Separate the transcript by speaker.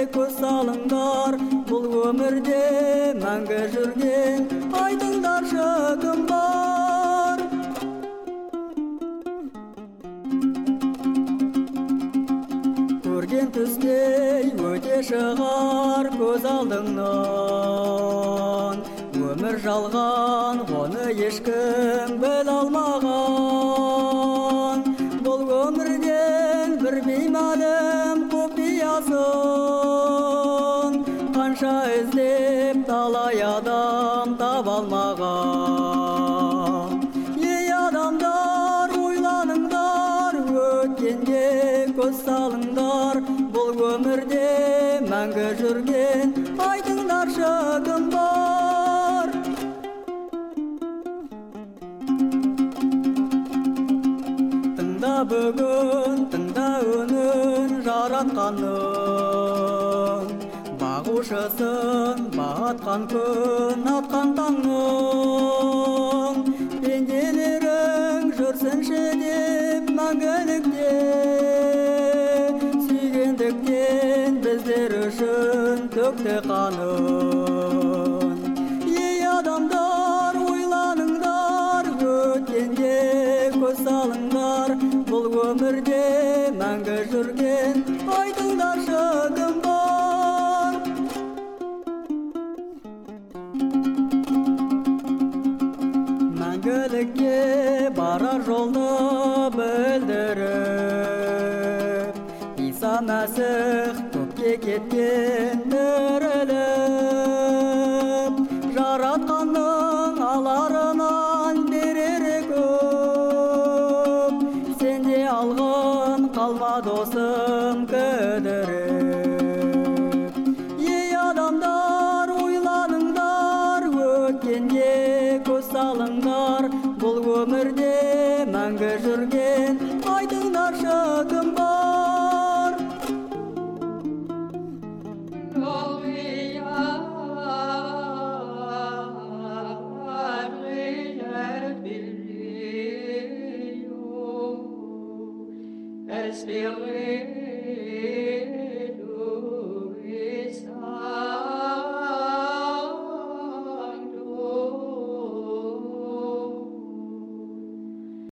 Speaker 1: көз салыңдар, бұл өмірде мәңгі жүрген, айтыңдаршы кім бар? Көрген түстей өте шығар көз алдыңнан, өмір жалған, оны ешкім біле алмаған. Бұл өмірден бір беймәлім құпиясын, қанша іздеп талай адам таба алмаған. Ей адамдар, ойланыңдар, өткенге көз салыңдар, бұл өмірде мәңгі жүрген, айтыңдаршы кім бар? Тыңда бүгін, тыңда үнін жаратқанның, бағушысын батқан күн, атқан таңның. Пенделерің жүрсінші деп мәңгілікте, сүйгендіктен біздер үшін төкті қанын. Ей адамдар, ойланыңдар, өткенге көз салыңдар, бұл өмірде мәңгі жүрген, айтыңдаршы кім бар? Мәңгілікке барар жолды білдіріп, Иса Мәсіх көкке кеткен тіріліп, жаратқанның аларынан берері көп, сенде алғын қалма досым кідіріп. Ей адамдар, ойланыңдар, өткенге көз салыңдар, бұл өмірде мәңгі жүрген, айтыңдаршы кім бар?
Speaker 2: Espérer